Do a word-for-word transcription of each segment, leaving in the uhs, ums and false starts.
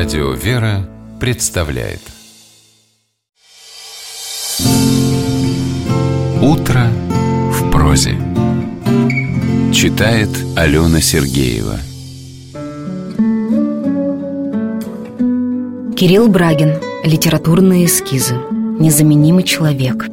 Радио «Вера» представляет «Утро в прозе». Читает Алена Сергеева. Кирилл Брагин. Литературные эскизы. Незаменимый человек.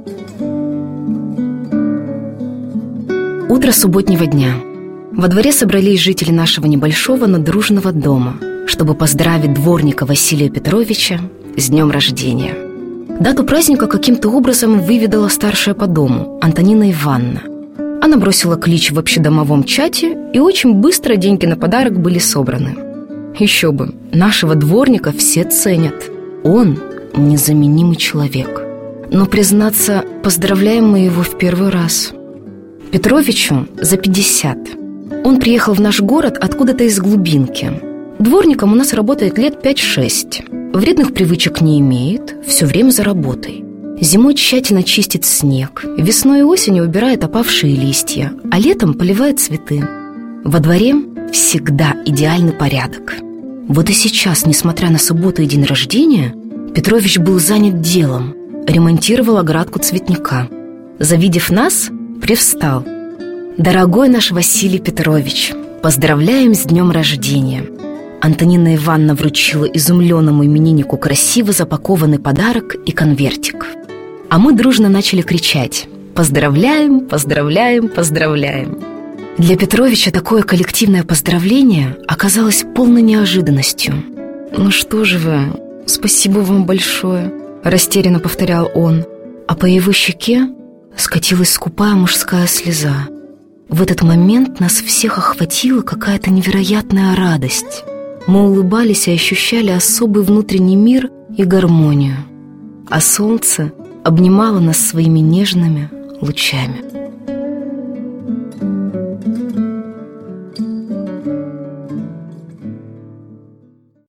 Утро субботнего дня. Во дворе собрались жители нашего небольшого, но дружного дома, чтобы поздравить дворника Василия Петровича с днем рождения. Дату праздника каким-то образом выведала старшая по дому, Антонина Ивановна. Она бросила клич в общедомовом чате, и очень быстро деньги на подарок были собраны. Еще бы, нашего дворника все ценят. Он незаменимый человек. Но, признаться, поздравляем мы его в первый раз. Петровичу за пятьдесят. Он приехал в наш город откуда-то из глубинки. Дворником у нас работает лет пять-шесть. Вредных привычек не имеет, все время за работой. Зимой тщательно чистит снег, весной и осенью убирает опавшие листья, а летом поливает цветы. Во дворе всегда идеальный порядок. Вот и сейчас, несмотря на субботу и день рождения, Петрович был занят делом, ремонтировал оградку цветника. Завидев нас, привстал. «Дорогой наш Василий Петрович, поздравляем с днем рождения!» Антонина Ивановна вручила изумленному имениннику красиво запакованный подарок и конвертик. А мы дружно начали кричать: «Поздравляем, поздравляем, поздравляем!» Для Петровича такое коллективное поздравление оказалось полной неожиданностью. «Ну что же вы, спасибо вам большое», — растерянно повторял он, а по его щеке скатилась скупая мужская слеза. В этот момент нас всех охватила какая-то невероятная радость. Мы улыбались и ощущали особый внутренний мир и гармонию, а солнце обнимало нас своими нежными лучами.